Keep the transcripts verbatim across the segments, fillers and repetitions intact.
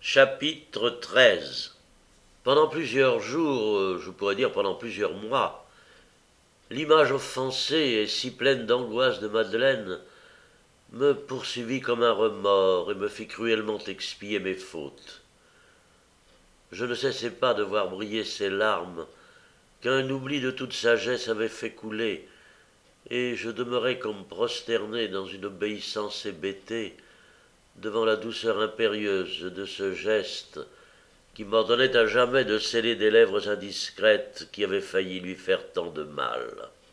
Chapitre treize. Pendant plusieurs jours, euh, je pourrais dire pendant plusieurs mois, l'image offensée et si pleine d'angoisse de Madeleine me poursuivit comme un remords et me fit cruellement expier mes fautes. Je ne cessais pas de voir briller ses larmes qu'un oubli de toute sagesse avait fait couler, et je demeurais comme prosterné dans une obéissance hébétée devant la douceur impérieuse de ce geste qui m'ordonnait à jamais de sceller des lèvres indiscrètes qui avaient failli lui faire tant de mal.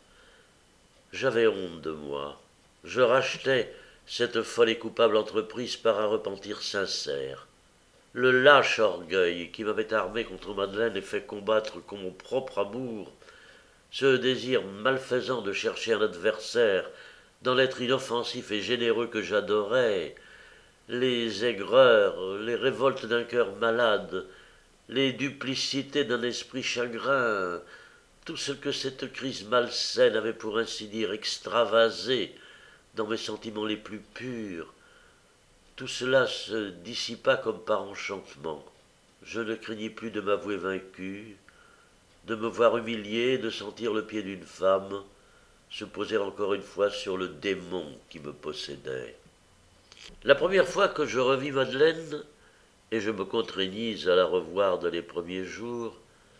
J'avais honte de moi. Je rachetais cette folle et coupable entreprise par un repentir sincère. Le lâche orgueil qui m'avait armé contre Madeleine et fait combattre comme mon propre amour, ce désir malfaisant de chercher un adversaire dans l'être inoffensif et généreux que j'adorais, les aigreurs, les révoltes d'un cœur malade, les duplicités d'un esprit chagrin, tout ce que cette crise malsaine avait pour ainsi dire extravasé dans mes sentiments les plus purs, tout cela se dissipa comme par enchantement. Je ne craignis plus de m'avouer vaincu, de me voir humilié, de sentir le pied d'une femme se poser encore une fois sur le démon qui me possédait. La première fois que je revis Madeleine, et je me contraignis à la revoir dans les premiers jours,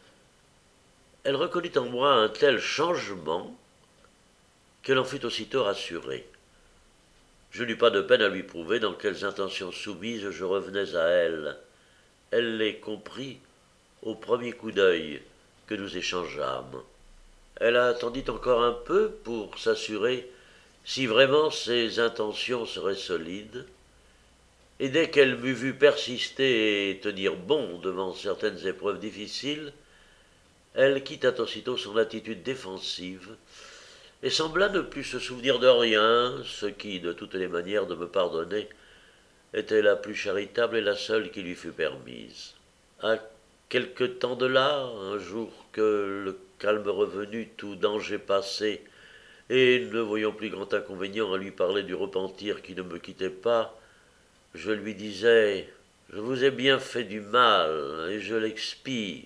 elle reconnut en moi un tel changement qu'elle en fut aussitôt rassurée. Je n'eus pas de peine à lui prouver dans quelles intentions soumises je revenais à elle. Elle les comprit au premier coup d'œil que nous échangeâmes. Elle attendit encore un peu pour s'assurer si vraiment ses intentions seraient solides, et dès qu'elle m'eut vu persister et tenir bon devant certaines épreuves difficiles, elle quitta aussitôt son attitude défensive et sembla ne plus se souvenir de rien, ce qui, de toutes les manières de me pardonner, était la plus charitable et la seule qui lui fût permise. À quelque temps de là, un jour que le calme revenu, tout danger passé, et ne voyant plus grand inconvénient à lui parler du repentir qui ne me quittait pas, je lui disais « Je vous ai bien fait du mal, et je l'expie. »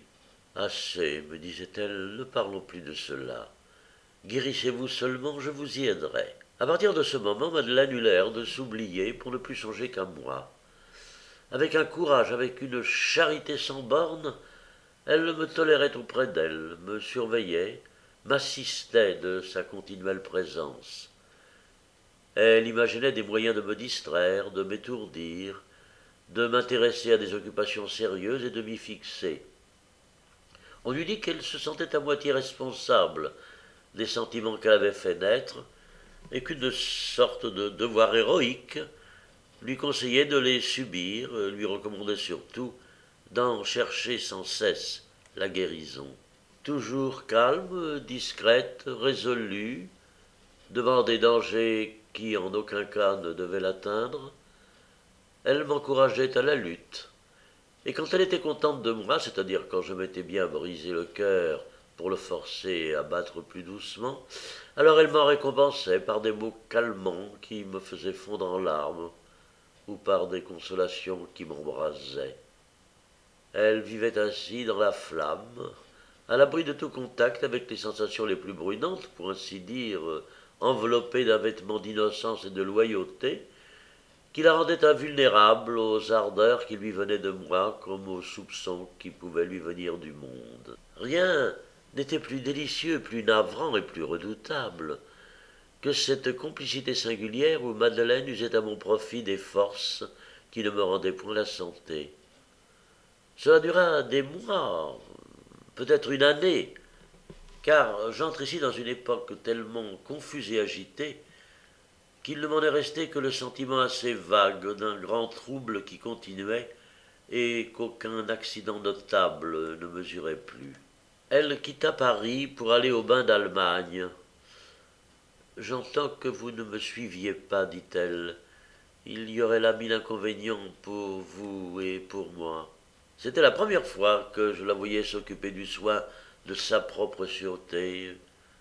« Assez, me disait-elle, ne parlons plus de cela. Guérissez-vous seulement, je vous y aiderai. » À partir de ce moment, Madeleine eut l'air de s'oublier pour ne plus songer qu'à moi. Avec un courage, avec une charité sans bornes, elle me tolérait auprès d'elle, me surveillait, m'assistait de sa continuelle présence. Elle imaginait des moyens de me distraire, de m'étourdir, de m'intéresser à des occupations sérieuses et de m'y fixer. On eût dit qu'elle se sentait à moitié responsable des sentiments qu'elle avait fait naître, et qu'une sorte de devoir héroïque lui conseillait de les subir, lui recommandait surtout d'en chercher sans cesse la guérison. Toujours calme, discrète, résolue, devant des dangers qui en aucun cas ne devaient l'atteindre, elle m'encourageait à la lutte. Et quand elle était contente de moi, c'est-à-dire quand je m'étais bien brisé le cœur pour le forcer à battre plus doucement, alors elle m'en récompensait par des mots calmants qui me faisaient fondre en larmes, ou par des consolations qui m'embrasaient. Elle vivait ainsi dans la flamme, à l'abri de tout contact avec les sensations les plus brûlantes, pour ainsi dire, enveloppée d'un vêtement d'innocence et de loyauté, qui la rendait invulnérable aux ardeurs qui lui venaient de moi comme aux soupçons qui pouvaient lui venir du monde. Rien n'était plus délicieux, plus navrant et plus redoutable que cette complicité singulière où Madeleine usait à mon profit des forces qui ne me rendaient point la santé. Cela dura des mois, peut-être une année, car j'entre ici dans une époque tellement confuse et agitée qu'il ne m'en est resté que le sentiment assez vague d'un grand trouble qui continuait et qu'aucun accident notable ne mesurait plus. Elle quitta Paris pour aller au bain d'Allemagne. « J'entends que vous ne me suiviez pas, dit-elle. Il y aurait là mille inconvénients pour vous et pour moi. » C'était la première fois que je la voyais s'occuper du soin de sa propre sûreté.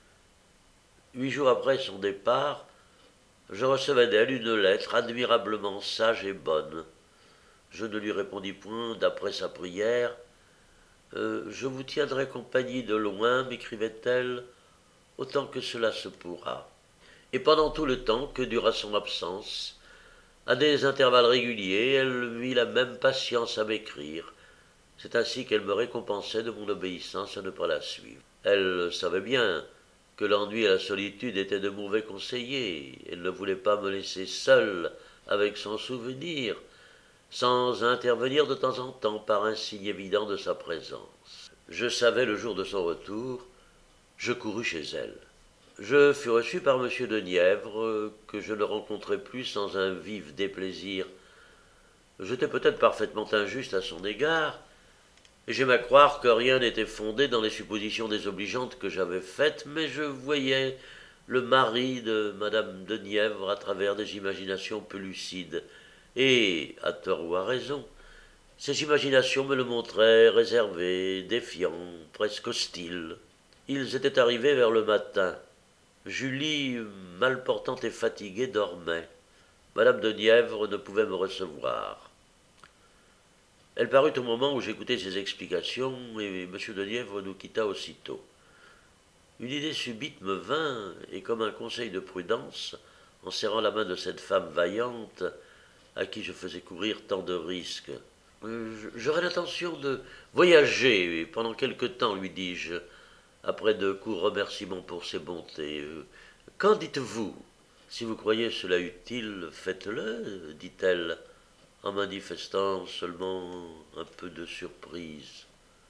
Huit jours après son départ, je recevais d'elle une lettre admirablement sage et bonne. Je ne lui répondis point d'après sa prière. Euh, je vous tiendrai compagnie de loin, m'écrivait-elle, autant que cela se pourra. Et pendant tout le temps que dura son absence, à des intervalles réguliers, elle mit la même patience à m'écrire. C'est ainsi qu'elle me récompensait de mon obéissance à ne pas la suivre. Elle savait bien que l'ennui et la solitude étaient de mauvais conseillers. Elle ne voulait pas me laisser seul avec son souvenir, sans intervenir de temps en temps par un signe évident de sa présence. Je savais le jour de son retour, je courus chez elle. Je fus reçu par M. de Nièvre, que je ne rencontrai plus sans un vif déplaisir. J'étais peut-être parfaitement injuste à son égard, et j'aime à croire que rien n'était fondé dans les suppositions désobligeantes que j'avais faites, mais je voyais le mari de Madame de Nièvre à travers des imaginations peu lucides, et, à tort ou à raison, ces imaginations me le montraient réservé, défiant, presque hostile. Ils étaient arrivés vers le matin. Julie, mal portante et fatiguée, dormait. Madame de Nièvre ne pouvait me recevoir. Elle parut au moment où j'écoutais ses explications, et M. de Nièvre nous quitta aussitôt. Une idée subite me vint, et comme un conseil de prudence, en serrant la main de cette femme vaillante, à qui je faisais courir tant de risques. Euh, J'aurais l'intention de voyager pendant quelque temps, lui dis-je, après de courts remerciements pour ses bontés. Euh, Qu'en dites-vous? Si vous croyez cela utile, faites-le, dit-elle, en manifestant seulement un peu de surprise.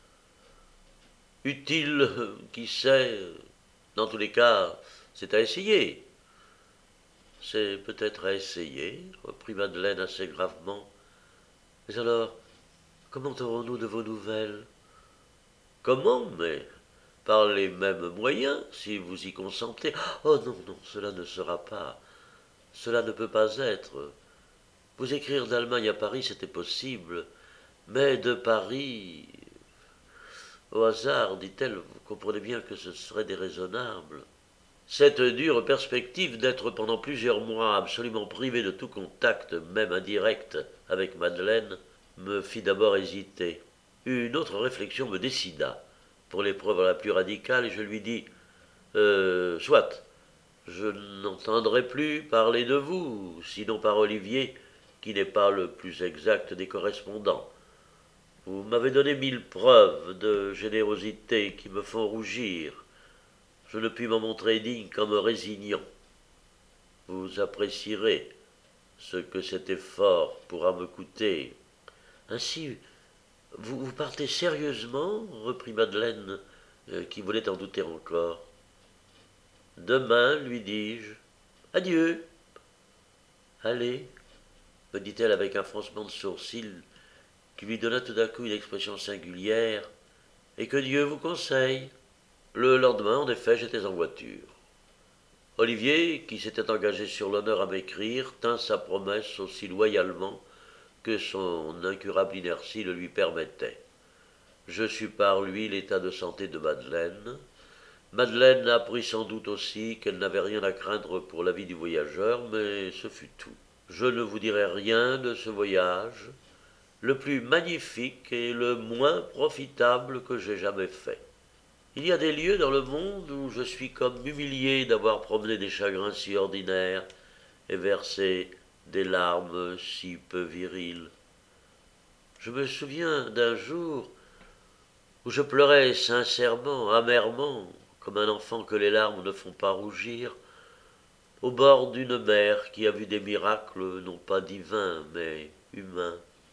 Utile, qui sait? Dans tous les cas, c'est à essayer. C'est peut-être à essayer, reprit Madeleine assez gravement. Mais alors, comment aurons-nous de vos nouvelles? Comment, mais par les mêmes moyens, si vous y consentez. Oh non, non, cela ne sera pas. Cela ne peut pas être. Vous écrire d'Allemagne à Paris, c'était possible, mais de Paris. Au hasard, dit-elle, vous comprenez bien que ce serait déraisonnable. Cette dure perspective d'être pendant plusieurs mois absolument privé de tout contact, même indirect, avec Madeleine, me fit d'abord hésiter. Une autre réflexion me décida pour l'épreuve la plus radicale, et je lui dis euh, soit, je n'entendrai plus parler de vous, sinon par Olivier, qui n'est pas le plus exact des correspondants. Vous m'avez donné mille preuves de générosité qui me font rougir. Je ne puis m'en montrer digne qu'en me résignant. Vous apprécierez ce que cet effort pourra me coûter. Ainsi, vous, vous partez sérieusement, reprit Madeleine, euh, qui voulait en douter encore. Demain, lui dis-je. Adieu. Allez, me dit-elle avec un froncement de sourcils qui lui donna tout d'un coup une expression singulière, et que Dieu vous conseille. Le lendemain, en effet, j'étais en voiture. Olivier, qui s'était engagé sur l'honneur à m'écrire, tint sa promesse aussi loyalement que son incurable inertie le lui permettait. Je sus par lui l'état de santé de Madeleine. Madeleine apprit sans doute aussi qu'elle n'avait rien à craindre pour la vie du voyageur, mais ce fut tout. Je ne vous dirai rien de ce voyage, le plus magnifique et le moins profitable que j'ai jamais fait. Il y a des lieux dans le monde où je suis comme humilié d'avoir promené des chagrins si ordinaires et versé des larmes si peu viriles. Je me souviens d'un jour où je pleurais sincèrement, amèrement, comme un enfant que les larmes ne font pas rougir, au bord d'une mer qui a vu des miracles non pas divins, mais humains.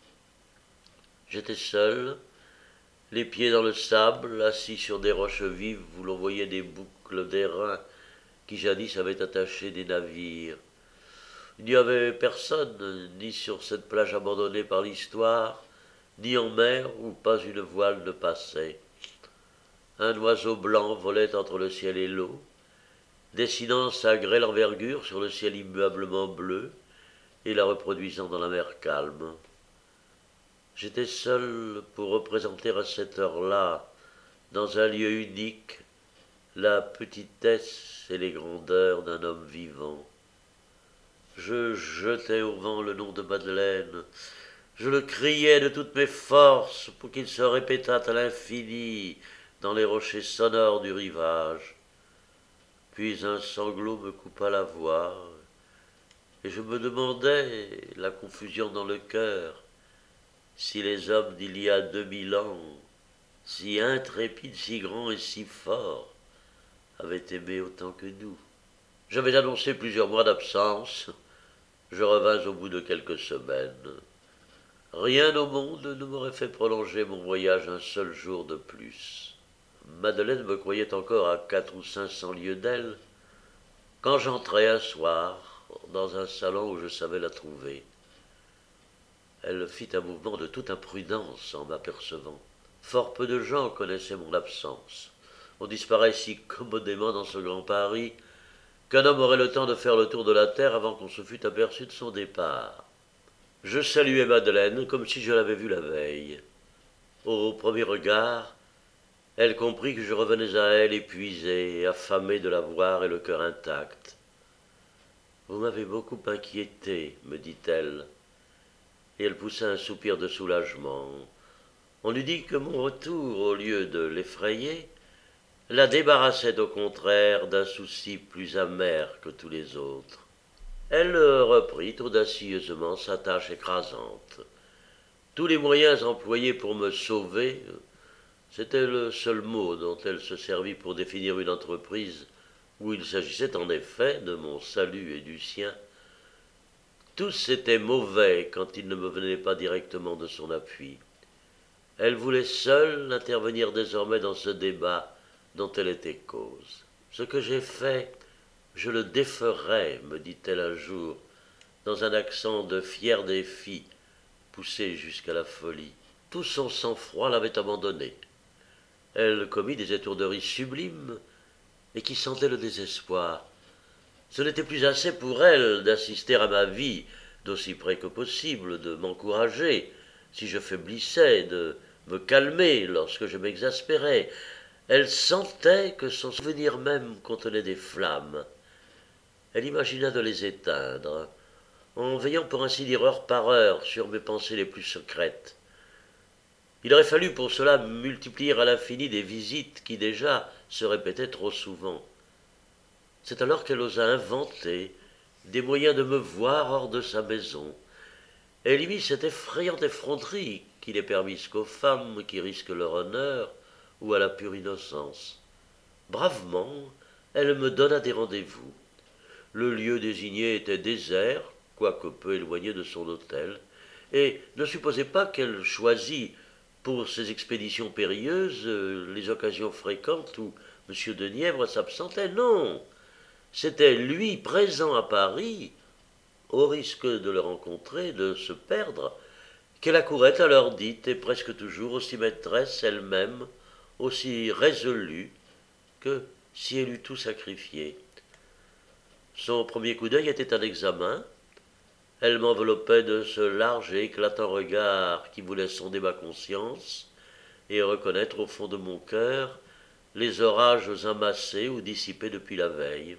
J'étais seul, les pieds dans le sable, assis sur des roches vives où l'on voyait des boucles d'airain qui jadis avaient attaché des navires. Il n'y avait personne, ni sur cette plage abandonnée par l'histoire, ni en mer où pas une voile ne passait. Un oiseau blanc volait entre le ciel et l'eau, dessinant sa grêle envergure sur le ciel immuablement bleu et la reproduisant dans la mer calme. J'étais seul pour représenter à cette heure-là, dans un lieu unique, la petitesse et les grandeurs d'un homme vivant. Je jetai au vent le nom de Madeleine, Je le criai de toutes mes forces pour qu'il se répétât à l'infini dans les rochers sonores du rivage. Puis un sanglot me coupa la voix, et je me demandais, la confusion dans le cœur, si les hommes d'il y a deux mille ans, si intrépides, si grands et si forts, avaient aimé autant que nous. J'avais annoncé plusieurs mois d'absence. Je revins au bout de quelques semaines. Rien au monde ne m'aurait fait prolonger mon voyage un seul jour de plus. Madeleine me croyait encore à quatre ou cinq cents lieues d'elle, quand j'entrai un soir dans un salon où je savais la trouver. Elle fit un mouvement de toute imprudence en m'apercevant. Fort peu de gens connaissaient mon absence. On disparaît si commodément dans ce grand Paris qu'un homme aurait le temps de faire le tour de la terre avant qu'on se fût aperçu de son départ. Je saluai Madeleine comme si je l'avais vue la veille. Au premier regard, elle comprit que je revenais à elle épuisé et affamé de la voir et le cœur intact. « Vous m'avez beaucoup inquiété, me dit-elle, et elle poussa un soupir de soulagement. On eût dit que mon retour, au lieu de l'effrayer, la débarrassait au contraire d'un souci plus amer que tous les autres. Elle reprit audacieusement sa tâche écrasante. Tous les moyens employés pour me sauver, c'était le seul mot dont elle se servit pour définir une entreprise où il s'agissait en effet de mon salut et du sien. Tous étaient mauvais quand ils ne me venaient pas directement de son appui. Elle voulait seule intervenir désormais dans ce débat dont elle était cause. « Ce que j'ai fait, je le déferai, me dit-elle un jour, dans un accent de fier défi, poussé jusqu'à la folie. Tout son sang-froid l'avait abandonnée. Elle commit des étourderies sublimes et qui sentaient le désespoir. Ce n'était plus assez pour elle d'assister à ma vie d'aussi près que possible, de m'encourager si je faiblissais, de me calmer lorsque je m'exaspérais. Elle sentait que son souvenir même contenait des flammes. Elle imagina de les éteindre, en veillant pour ainsi dire heure par heure sur mes pensées les plus secrètes. Il aurait fallu pour cela multiplier à l'infini des visites qui déjà se répétaient trop souvent. C'est alors qu'elle osa inventer des moyens de me voir hors de sa maison. Elle y mit cette effrayante effronterie qui n'est permise qu'aux femmes qui risquent leur honneur ou à la pure innocence. Bravement, elle me donna des rendez-vous. Le lieu désigné était désert, quoique peu éloigné de son hôtel, et ne supposez pas qu'elle choisit pour ces expéditions périlleuses les occasions fréquentes où M. de Nièvre s'absentait. Non, c'était lui présent à Paris, au risque de le rencontrer, de se perdre, qu'elle accourait à l'heure dite et presque toujours aussi maîtresse elle-même, aussi résolue que si elle eût tout sacrifié. Son premier coup d'œil était un examen. Elle m'enveloppait de ce large et éclatant regard qui voulait sonder ma conscience et reconnaître au fond de mon cœur les orages amassés ou dissipés depuis la veille.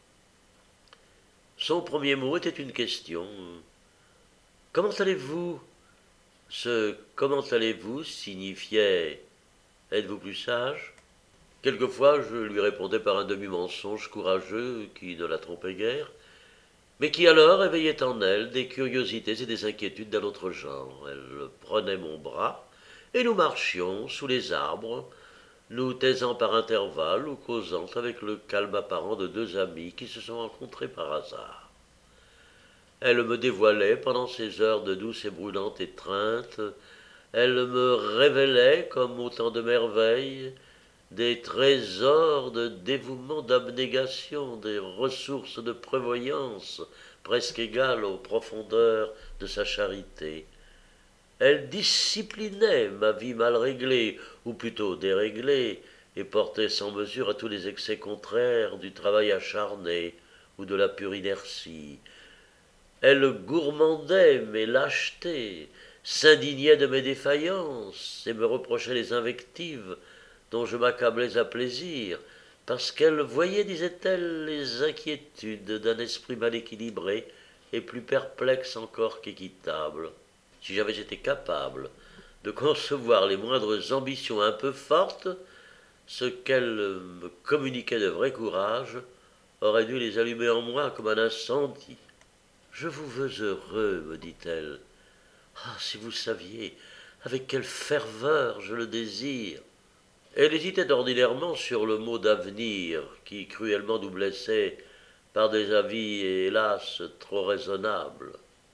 Son premier mot était une question. « Comment allez-vous » Ce « comment allez-vous » signifiait « êtes-vous plus sage ?» Quelquefois, je lui répondais par un demi-mensonge courageux qui ne la trompait guère, mais qui alors éveillait en elle des curiosités et des inquiétudes d'un autre genre. Elle prenait mon bras, et nous marchions sous les arbres, nous taisant par intervalles ou causant avec le calme apparent de deux amis qui se sont rencontrés par hasard. Elle me dévoilait pendant ces heures de douce et brûlante étreinte, elle me révélait, comme autant de merveilles, des trésors de dévouement, d'abnégation, des ressources de prévoyance presque égales aux profondeurs de sa charité. Elle disciplinait ma vie mal réglée, ou plutôt déréglée, et portait sans mesure à tous les excès contraires du travail acharné ou de la pure inertie. Elle gourmandait mes lâchetés, s'indignait de mes défaillances et me reprochait les invectives dont je m'accablais à plaisir, parce qu'elle voyait, disait-elle, les inquiétudes d'un esprit mal équilibré et plus perplexe encore qu'équitable. si j'avais été capable de concevoir les moindres ambitions un peu fortes, ce qu'elle me communiquait de vrai courage aurait dû les allumer en moi comme un incendie. « Je vous veux heureux, me dit-elle. Ah, si vous saviez avec quelle ferveur je le désire. » Elle hésitait ordinairement sur le mot d'avenir, qui cruellement nous blessait par des avis, hélas, trop raisonnables.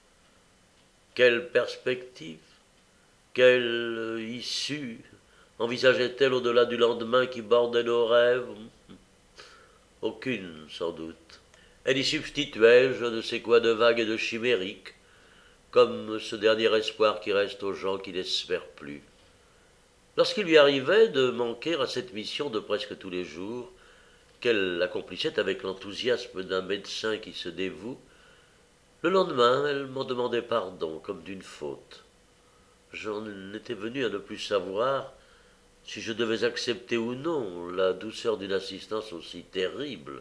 Quelle perspective, quelle issue envisageait-elle au-delà du lendemain qui bordait nos rêves? Aucune, sans doute. Elle y substituait je ne sais quoi de vague et de chimérique, comme ce dernier espoir qui reste aux gens qui n'espèrent plus. Lorsqu'il lui arrivait de manquer à cette mission de presque tous les jours, qu'elle accomplissait avec l'enthousiasme d'un médecin qui se dévoue, le lendemain, elle m'en demandait pardon, comme d'une faute. J'en étais venu à ne plus savoir si je devais accepter ou non la douceur d'une assistance aussi terrible.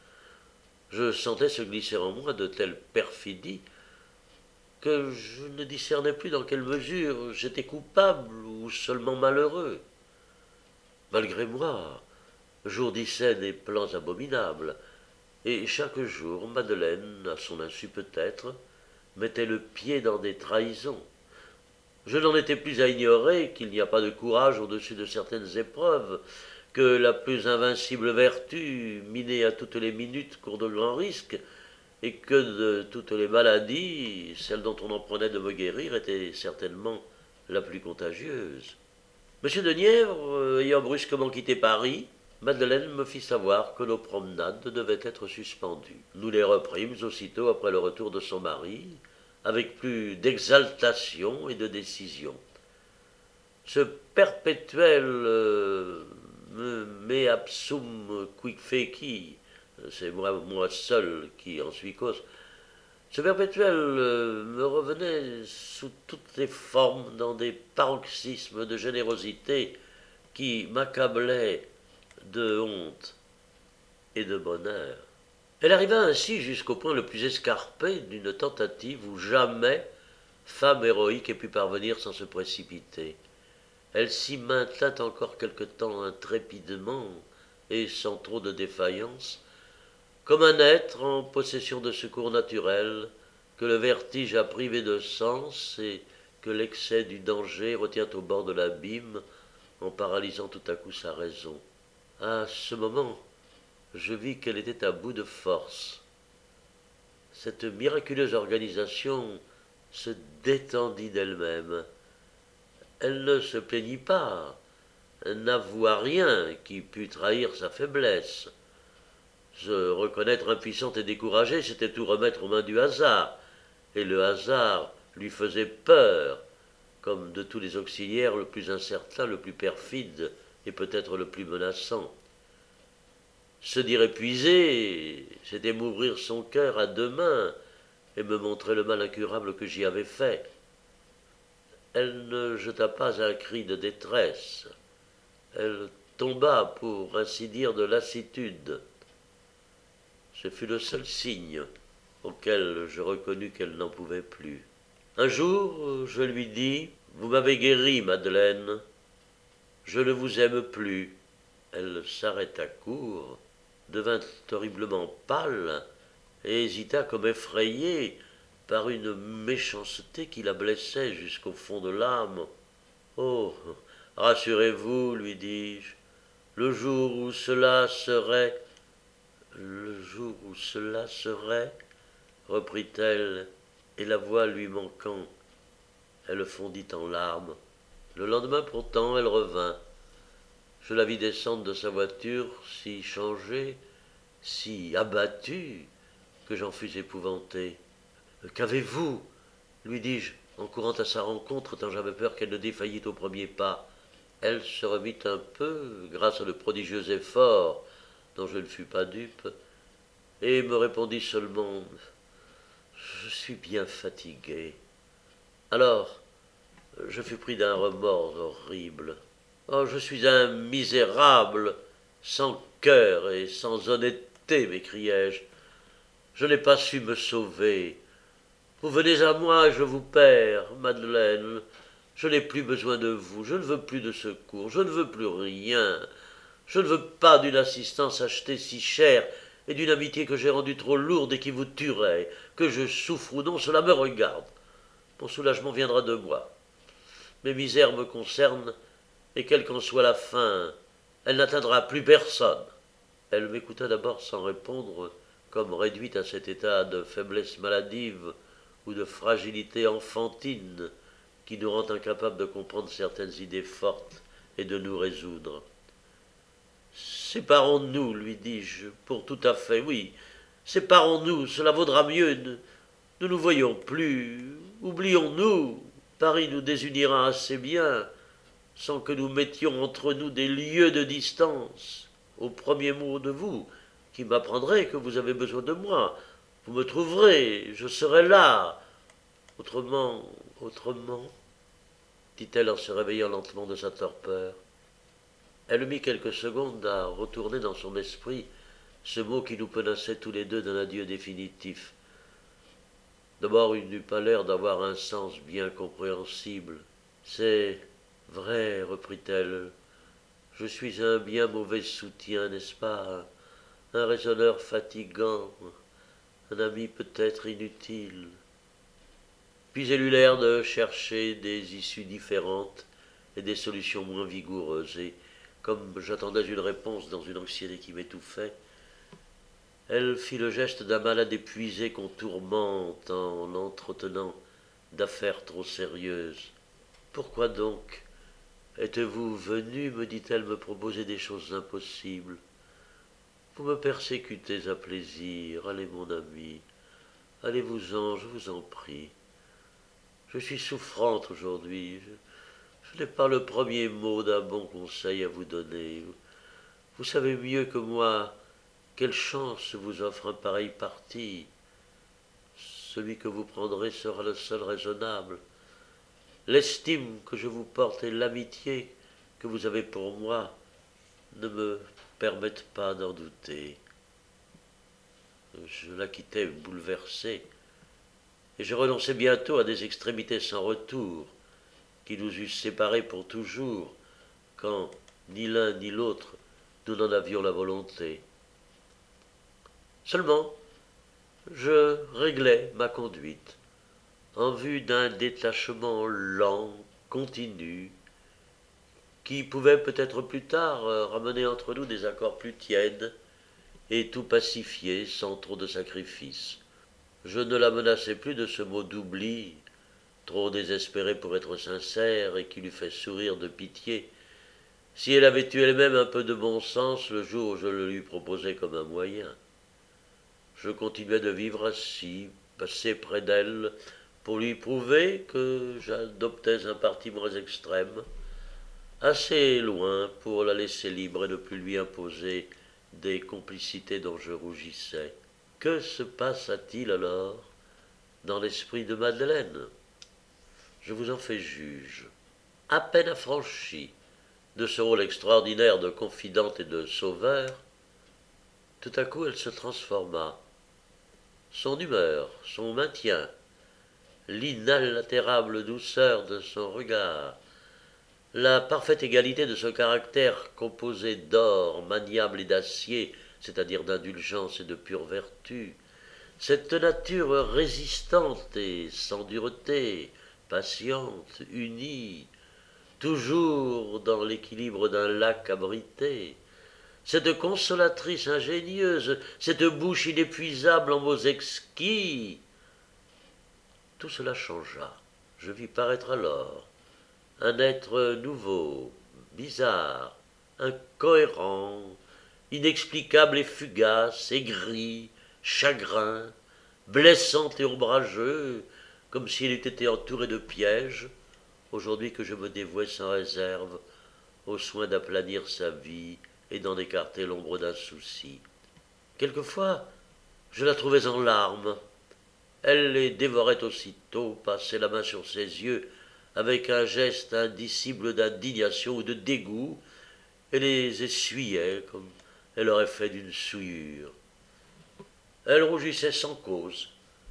Je sentais se glisser en moi de telles perfidies que je ne discernais plus dans quelle mesure j'étais coupable ou seulement malheureux. Malgré moi, j'ourdissais des plans abominables, et chaque jour, Madeleine, à son insu peut-être, mettait le pied dans des trahisons. Je n'en étais plus à ignorer qu'il n'y a pas de courage au-dessus de certaines épreuves, que la plus invincible vertu, minée à toutes les minutes, court de grands risques, et que de toutes les maladies, celle dont on en prenait de me guérir était certainement la plus contagieuse. Monsieur de Nièvre, ayant brusquement quitté Paris, Madeleine me fit savoir que nos promenades devaient être suspendues. Nous les reprîmes aussitôt après le retour de son mari, avec plus d'exaltation et de décision. Ce perpétuel euh, me absum quic feci, c'est moi, moi seul qui en suis cause, ce perpétuel euh, me revenait sous toutes les formes dans des paroxysmes de générosité qui m'accablaient de honte et de bonheur. Elle arriva ainsi jusqu'au point le plus escarpé d'une tentative où jamais femme héroïque ait pu parvenir sans se précipiter. Elle s'y maintint encore quelque temps intrépidement et sans trop de défaillance, comme un être en possession de secours naturels que le vertige a privé de sens et que l'excès du danger retient au bord de l'abîme en paralysant tout à coup sa raison. À ce moment, je vis qu'elle était à bout de force. Cette miraculeuse organisation se détendit d'elle-même. Elle ne se plaignit pas, n'avoua rien qui pût trahir sa faiblesse. Se reconnaître impuissante et découragée, c'était tout remettre aux mains du hasard, et le hasard lui faisait peur, comme de tous les auxiliaires le plus incertain, le plus perfide et peut-être le plus menaçant. Se dire épuisé, c'était m'ouvrir son cœur à deux mains et me montrer le mal incurable que j'y avais fait. Elle ne jeta pas un cri de détresse. Elle tomba, pour ainsi dire, de lassitude. Ce fut le seul signe auquel je reconnus qu'elle n'en pouvait plus. Un jour, je lui dis « Vous m'avez guéri, Madeleine. Je ne vous aime plus. » Elle s'arrêta court, devint horriblement pâle et hésita comme effrayée par une méchanceté qui la blessait jusqu'au fond de l'âme. « Oh, rassurez-vous, lui dis-je, le jour où cela serait... » « Le jour où cela serait, reprit-elle, et la voix lui manquant, elle fondit en larmes. Le lendemain pourtant, elle revint. Je la vis descendre de sa voiture, si changée, si abattue, que j'en fus épouvanté. « Qu'avez-vous » lui dis-je, en courant à sa rencontre, tant j'avais peur qu'elle ne défaillît au premier pas. Elle se remit un peu, grâce à de prodigieux efforts, dont je ne fus pas dupe, et me répondit seulement « Je suis bien fatigué. » Alors, je fus pris d'un remords horrible. « Oh, je suis un misérable, sans cœur et sans honnêteté, m'écriai-je. Je n'ai pas su me sauver. Vous venez à moi et je vous perds, Madeleine. Je n'ai plus besoin de vous, je ne veux plus de secours, je ne veux plus rien. Je ne veux pas d'une assistance achetée si chère et d'une amitié que j'ai rendue trop lourde et qui vous tuerait. Que je souffre ou non, cela me regarde. Mon soulagement viendra de moi. Mes misères me concernent, et quelle qu'en soit la fin, elle n'atteindra plus personne. Elle m'écouta d'abord sans répondre, comme réduite à cet état de faiblesse maladive ou de fragilité enfantine qui nous rend incapables de comprendre certaines idées fortes et de nous résoudre. Séparons-nous, lui dis-je, pour tout à fait, oui, séparons-nous, cela vaudra mieux, ne nous nous voyons plus, oublions-nous, Paris nous désunira assez bien, sans que nous mettions entre nous des lieues de distance. Au premier mot de vous, qui m'apprendrez que vous avez besoin de moi, vous me trouverez, je serai là. Autrement, autrement, dit-elle en se réveillant lentement de sa torpeur. Elle mit quelques secondes à retourner dans son esprit ce mot qui nous menaçait tous les deux d'un adieu définitif. D'abord, il n'eut pas l'air d'avoir un sens bien compréhensible. C'est vrai, reprit-elle, je suis un bien mauvais soutien, n'est-ce pas? Un raisonneur fatigant, un ami peut-être inutile. Puis elle eut l'air de chercher des issues différentes et des solutions moins vigoureuses, et comme j'attendais une réponse dans une anxiété qui m'étouffait, elle fit le geste d'un malade épuisé qu'on tourmente en l'entretenant d'affaires trop sérieuses. Pourquoi donc êtes-vous venu, me dit-elle, me proposer des choses impossibles? Vous me persécutez à plaisir, allez mon ami, allez-vous-en, je vous en prie. Je suis souffrante aujourd'hui, je, je n'ai pas le premier mot d'un bon conseil à vous donner. Vous savez mieux que moi quelle chance vous offre un pareil parti. Celui que vous prendrez sera le seul raisonnable. L'estime que je vous porte et l'amitié que vous avez pour moi ne me permettent pas d'en douter. Je la quittai bouleversé, et je renonçai bientôt à des extrémités sans retour, qui nous eussent séparés pour toujours, quand ni l'un ni l'autre nous n'en avions la volonté. Seulement, je réglais ma conduite, en vue d'un détachement lent, continu, qui pouvait peut-être plus tard ramener entre nous des accords plus tièdes et tout pacifier sans trop de sacrifices. Je ne la menaçais plus de ce mot d'oubli, trop désespéré pour être sincère et qui lui fait sourire de pitié, si elle avait eu elle-même un peu de bon sens le jour où je le lui proposais comme un moyen. Je continuais de vivre assis, passé près d'elle, pour lui prouver que j'adoptais un parti moins extrême, assez loin pour la laisser libre et ne plus lui imposer des complicités dont je rougissais. Que se passa-t-il alors dans l'esprit de Madeleine? Je vous en fais juge. À peine affranchie de ce rôle extraordinaire de confidente et de sauveur, tout à coup elle se transforma. Son humeur, son maintien, l'inaltérable douceur de son regard, la parfaite égalité de ce caractère composé d'or, maniable et d'acier, c'est-à-dire d'indulgence et de pure vertu, cette nature résistante et sans dureté, patiente, unie, toujours dans l'équilibre d'un lac abrité, cette consolatrice ingénieuse, cette bouche inépuisable en mots exquis, tout cela changea. Je vis paraître alors un être nouveau, bizarre, incohérent, inexplicable et fugace, aigri, chagrin, blessant et ombrageux, comme s'il eût été entouré de pièges, aujourd'hui que je me dévouais sans réserve au soin d'aplanir sa vie et d'en écarter l'ombre d'un souci. Quelquefois, je la trouvais en larmes. Elle les dévorait aussitôt, passait la main sur ses yeux avec un geste indicible d'indignation ou de dégoût, et les essuyait comme elle aurait fait d'une souillure. Elle rougissait sans cause,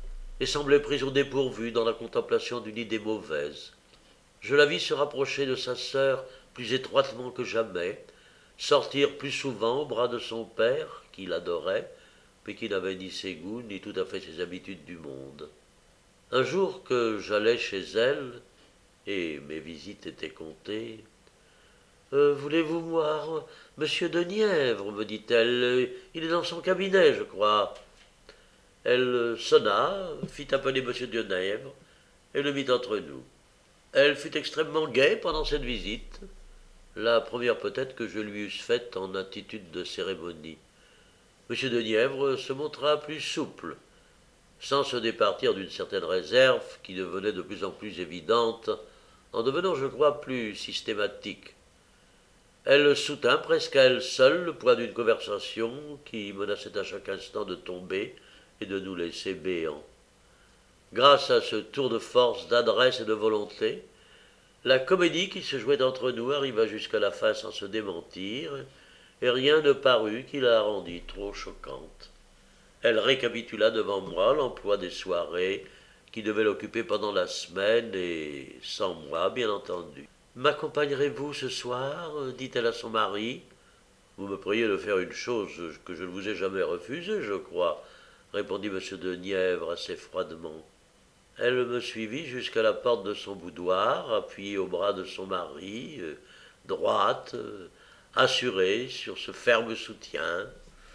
et semblait prise au dépourvu dans la contemplation d'une idée mauvaise. Je la vis se rapprocher de sa sœur plus étroitement que jamais, sortir plus souvent au bras de son père, qui l'adorait, mais qui n'avait ni ses goûts ni tout à fait ses habitudes du monde. Un jour que j'allais chez elle, et mes visites étaient comptées, euh, voulez-vous voir Monsieur de Nièvre, me dit-elle, il est dans son cabinet, je crois. Elle sonna, fit appeler Monsieur de Nièvre, et le mit entre nous. Elle fut extrêmement gaie pendant cette visite, la première peut-être que je lui eusse faite en attitude de cérémonie. Monsieur de Nièvre se montra plus souple, sans se départir d'une certaine réserve qui devenait de plus en plus évidente, en devenant, je crois, plus systématique. Elle soutint presque à elle seule le poids d'une conversation qui menaçait à chaque instant de tomber et de nous laisser béants. Grâce à ce tour de force, d'adresse et de volonté, la comédie qui se jouait entre nous arriva jusqu'à la fin sans se démentir, et rien ne parut qui la rendît trop choquante. Elle récapitula devant moi l'emploi des soirées qui devaient l'occuper pendant la semaine, et sans moi, bien entendu. « M'accompagnerez-vous ce soir » dit-elle à son mari. « Vous me priez de faire une chose que je ne vous ai jamais refusée, je crois, » répondit M. de Nièvre assez froidement. Elle me suivit jusqu'à la porte de son boudoir, appuyée au bras de son mari, euh, droite, euh, assurée sur ce ferme soutien.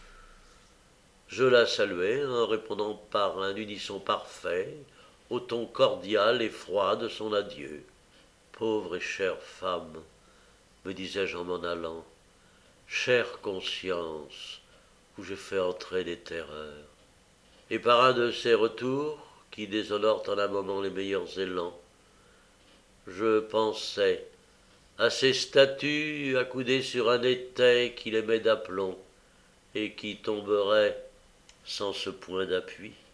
Je la saluai en répondant par un unisson parfait au ton cordial et froid de son adieu. « Pauvre et chère femme, me disais-je en m'en allant, chère conscience, où j'ai fait entrer des terreurs. » Et par un de ces retours, qui déshonorent en un moment les meilleurs élans, je pensais à ces statues accoudées sur un étai qu'il aimait d'aplomb et qui tomberaient sans ce point d'appui.